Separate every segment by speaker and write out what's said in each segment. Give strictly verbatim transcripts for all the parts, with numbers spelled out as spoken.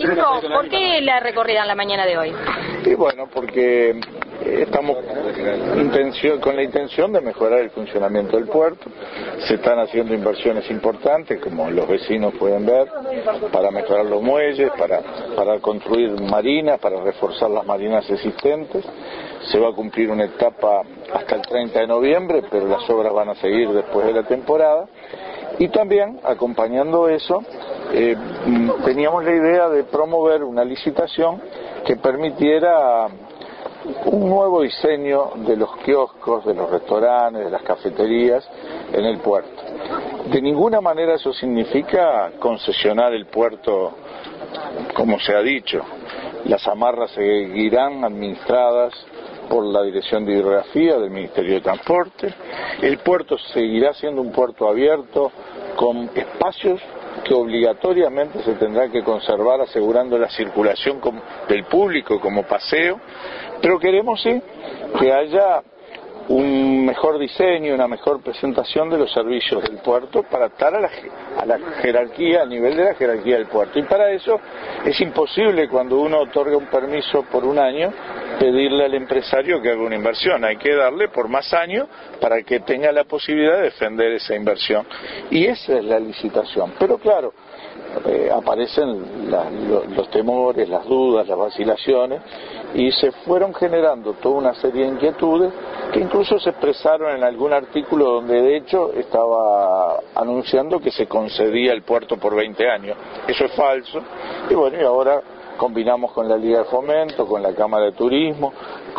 Speaker 1: Ministro, ¿por qué la recorrida en la mañana de hoy?
Speaker 2: Y bueno, porque estamos intención, con la intención de mejorar el funcionamiento del puerto. Se están haciendo inversiones importantes, como los vecinos pueden ver, para mejorar los muelles, para, para construir marinas, para reforzar las marinas existentes. Se va a cumplir una etapa hasta el treinta de noviembre, pero las obras van a seguir después de la temporada. Y también, acompañando eso, eh, teníamos la idea de promover una licitación que permitiera un nuevo diseño de los kioscos, de los restaurantes, de las cafeterías en el puerto. De ninguna manera eso significa concesionar el puerto como se ha dicho. Las amarras seguirán administradas por la Dirección de Hidrografía del Ministerio de Transporte. El puerto seguirá siendo un puerto abierto con espacios que obligatoriamente se tendrá que conservar, asegurando la circulación del público como paseo, pero queremos sí que haya un mejor diseño, una mejor presentación de los servicios del puerto para estar a la, a la jerarquía, al nivel de la jerarquía del puerto. Y para eso es imposible, cuando uno otorga un permiso por un año, pedirle al empresario que haga una inversión. Hay que darle por más años para que tenga la posibilidad de defender esa inversión. Y esa es la licitación. Pero claro, eh, aparecen la, lo, los temores, las dudas, las vacilaciones, y se fueron generando toda una serie de inquietudes que incluso se expresaron en algún artículo donde de hecho estaba anunciando que se concedía el puerto por veinte años. Eso es falso. Y bueno, y ahora combinamos con la Liga de Fomento, con la Cámara de Turismo,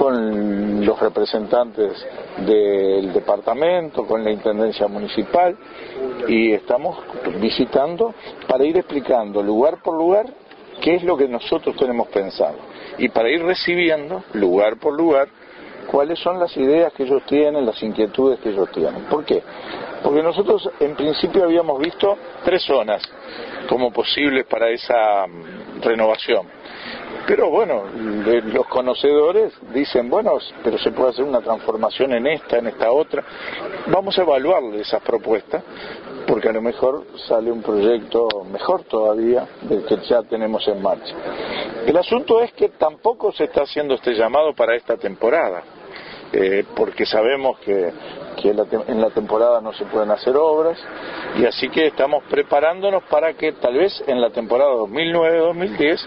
Speaker 2: con los representantes del departamento, con la Intendencia Municipal, y estamos visitando para ir explicando lugar por lugar qué es lo que nosotros tenemos pensado, y para ir recibiendo lugar por lugar cuáles son las ideas que ellos tienen, las inquietudes que ellos tienen. ¿Por qué? Porque nosotros en principio habíamos visto tres zonas como posibles para esa renovación. Pero bueno, los conocedores dicen, bueno, pero se puede hacer una transformación en esta, en esta otra. Vamos a evaluar esas propuestas, porque a lo mejor sale un proyecto mejor todavía del que ya tenemos en marcha. El asunto es que tampoco se está haciendo este llamado para esta temporada, eh, porque sabemos que, que la te- en la temporada no se pueden hacer obras, y así que estamos preparándonos para que tal vez en la temporada dos mil nueve dos mil diez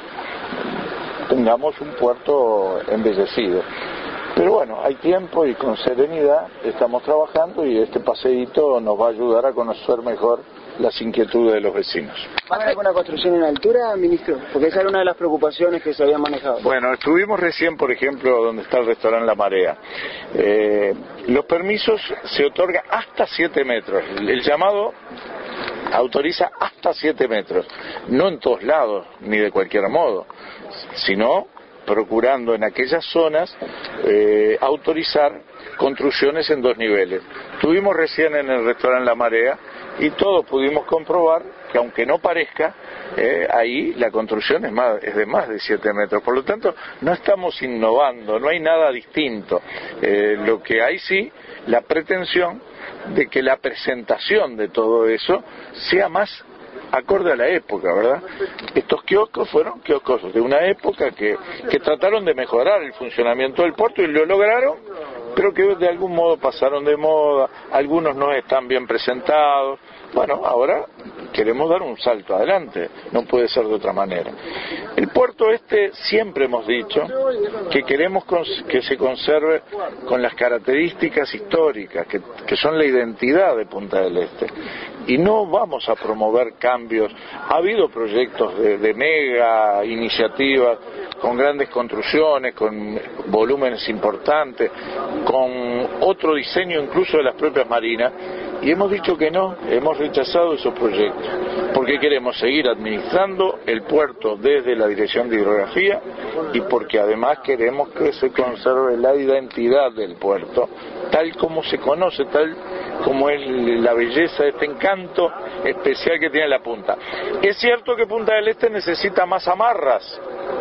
Speaker 2: tengamos un puerto embellecido. Pero bueno, hay tiempo y con serenidad estamos trabajando, y este paseíto nos va a ayudar a conocer mejor las inquietudes de los vecinos.
Speaker 3: ¿Va a haber alguna construcción en altura, ministro? Porque esa era una de las preocupaciones que se habían manejado.
Speaker 2: Bueno, estuvimos recién, por ejemplo, donde está el restaurante La Marea. Eh, los permisos se otorgan hasta siete metros. El llamado autoriza hasta siete metros. No en todos lados, ni de cualquier modo, sino procurando en aquellas zonas eh, autorizar construcciones en dos niveles. Estuvimos recién en el restaurante La Marea y todos pudimos comprobar que, aunque no parezca, eh, ahí la construcción es, más, es de más de siete metros. Por lo tanto, no estamos innovando, no hay nada distinto. Eh, lo que hay sí, la pretensión de que la presentación de todo eso sea más acorde a la época, ¿verdad? Estos kioscos fueron kioscos de una época que, que trataron de mejorar el funcionamiento del puerto, y lo lograron, pero que de algún modo pasaron de moda, algunos no están bien presentados. Bueno, ahora queremos dar un salto adelante, no puede ser de otra manera. El puerto este, siempre hemos dicho que queremos que se conserve con las características históricas, que, que son la identidad de Punta del Este, y no vamos a promover cambios. Ha habido proyectos de, de mega iniciativas, con grandes construcciones, con volúmenes importantes, con otro diseño incluso de las propias marinas, y hemos dicho que no, hemos rechazado esos proyectos, porque queremos seguir administrando el puerto desde la Dirección de Hidrografía, y porque además queremos que se conserve la identidad del puerto, tal como se conoce, tal como es la belleza, este encanto especial que tiene la punta. Es cierto que Punta del Este necesita más amarras,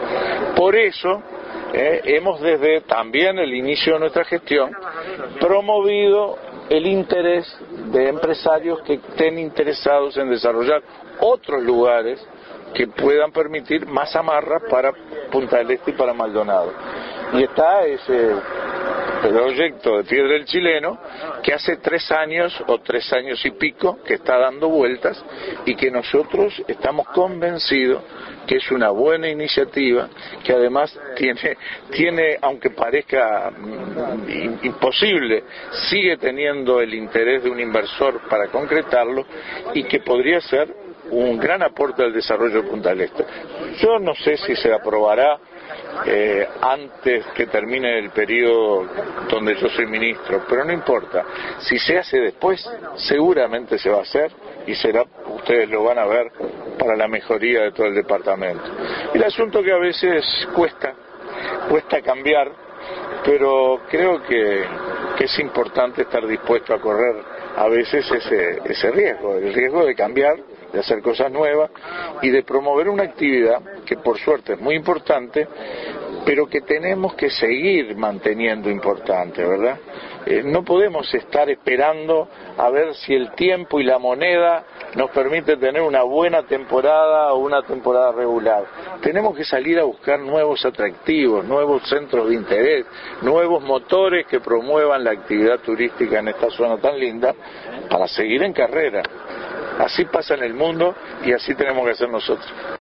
Speaker 2: por eso eh, hemos desde también el inicio de nuestra gestión promovido el interés de empresarios que estén interesados en desarrollar otros lugares que puedan permitir más amarras para Punta del Este y para Maldonado. Y está ese proyecto de Piedra del Chileno que hace tres años o tres años y pico que está dando vueltas y que nosotros estamos convencidos que es una buena iniciativa, que además tiene, tiene aunque parezca mm, imposible, sigue teniendo el interés de un inversor para concretarlo y que podría ser un gran aporte al desarrollo de Punta del Este. Yo no sé si se aprobará eh, antes que termine el periodo donde yo soy ministro, pero no importa. Si se hace después, seguramente se va a hacer y será, ustedes lo van a ver, para la mejoría de todo el departamento. El asunto que a veces cuesta, cuesta cambiar, pero creo que, que es importante estar dispuesto a correr a veces ese, ese riesgo, el riesgo de cambiar, de hacer cosas nuevas y de promover una actividad que por suerte es muy importante, pero que tenemos que seguir manteniendo importante, ¿verdad? Eh, no podemos estar esperando a ver si el tiempo y la moneda nos permite tener una buena temporada o una temporada regular. Tenemos que salir a buscar nuevos atractivos, nuevos centros de interés, nuevos motores que promuevan la actividad turística en esta zona tan linda para seguir en carrera. Así pasa en el mundo y así tenemos que hacer nosotros.